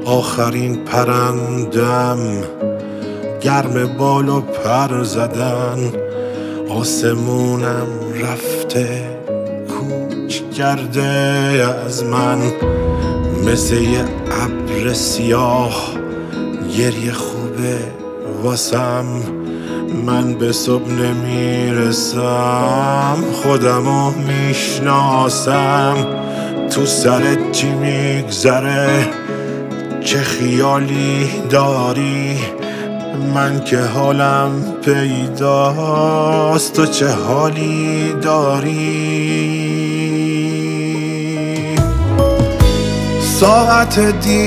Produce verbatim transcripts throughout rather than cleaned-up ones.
آخرین پرندم گرم بال و پر زدن، آسمونم رفته کوچ کرده از من، مثل یه ابر سیاه گریه خوبه واسم. من به صبح نمیرسم، خودمو میشناسم، تو سرت چی میگذره، چه خیالی داری، من که حالم پیداست تو چه حالی داری. ساعت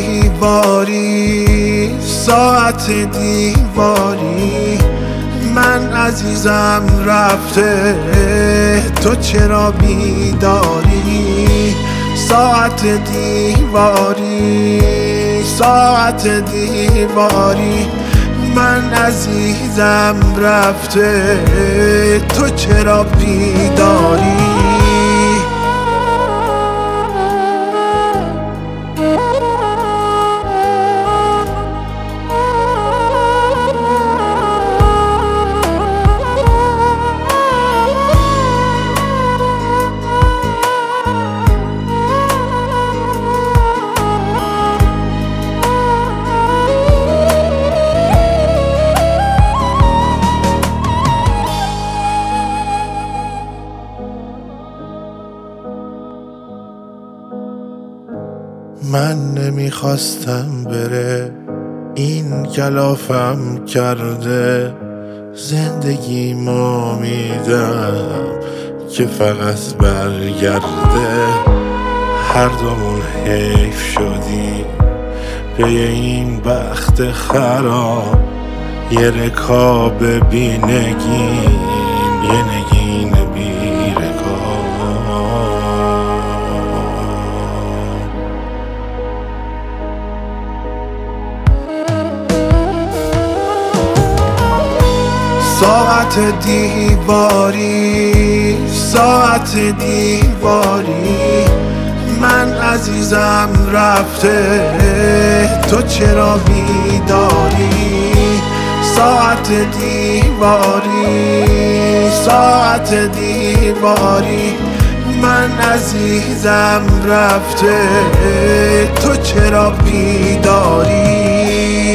دیواری، ساعت دیواری، من عزیزم رفته تو چرا بیداری. ساعت دیواری، ساعت دیواری، من عزیزم رفته تو چرا بیداری. من نمیخواستم بره، این کلافم کرده، زندگیمو میدم که فقط برگرده. هر دومون حیف شدیم به این بخت خراب، یه رکاب بی نگین، یه نگین بی رکاب. ساعت دیواری، ساعت دیواری، من عزیزم رفته تو چرا بیداری. ساعت دیواری، ساعت دیواری، من عزیزم رفته تو چرا بیداری.